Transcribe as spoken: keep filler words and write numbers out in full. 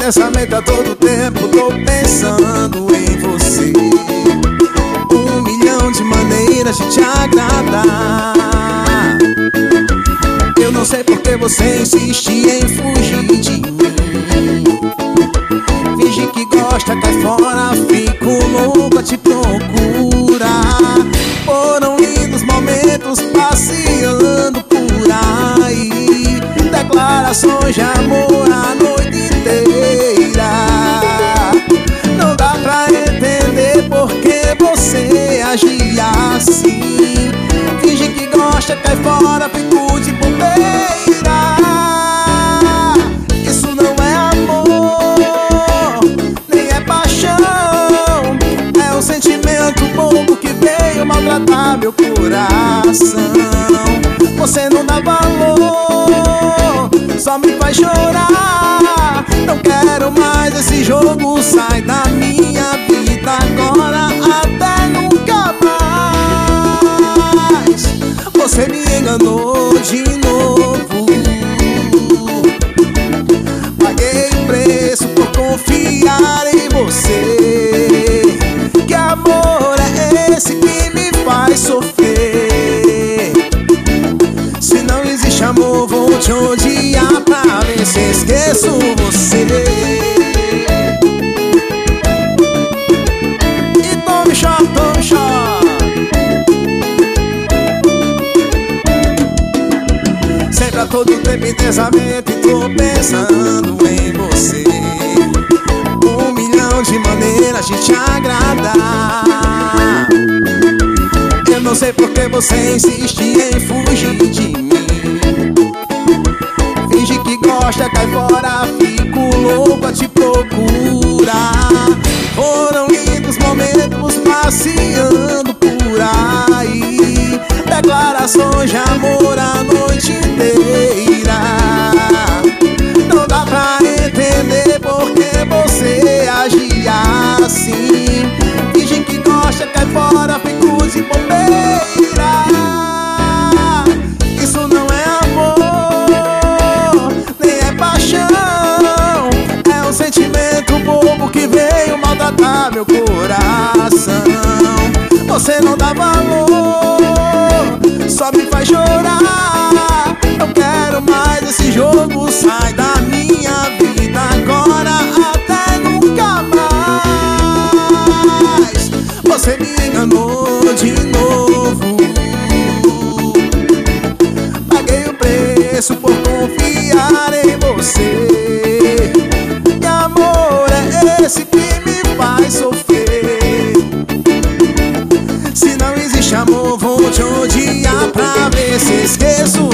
pensamento a todo tempo, tô pensando em você. Um milhão de maneiras de te agradar. Eu não sei porque você insiste em fugir de mim. Finge que gosta, cai fora, fico louco a te procurar. Foram lindos momentos passeando por aí, declarações de amor a noite inteira. Não dá pra entender por que você agia assim. Finge que gosta, cai fora, fico de bobeira. Isso não é amor, nem é paixão. É um sentimento bobo que veio maltratar meu coração. Você não dá valor, só me faz chorar. Não quero mais esse jogo, sai da minha vida agora até nunca mais. Você me enganou de novo. Paguei o preço por confiar em você. Que amor é esse que me faz sofrer? Se não existe amor, vou te odiar pra ver se esqueço você. E tome shot, tome shot. Sempre a todo tempo em pensamento e tô pensando em você. Um milhão de maneiras de te agradar. Eu não sei porque você insiste em fugir de mim. Finge que gosta, cai fora, fico louco a te procurar. Foram lindos momentos passeando por aí, declarações de amor a noite inteira. Não dá pra entender por que você agia assim. Finge que gosta, cai fora, fico de bobeira. Isso não é amor, nem é paixão. É um sentimento bobo que veio maltratar meu coração. Você não dá valor, só me faz chorar. Não quero mais esse jogo, sai da minha vida agora até nunca mais. Você me enganou de novo. Paguei o preço por confiar em você. Que amor é esse que me faz sofrer? Se não existe amor, vou te odiar pra ver se esqueço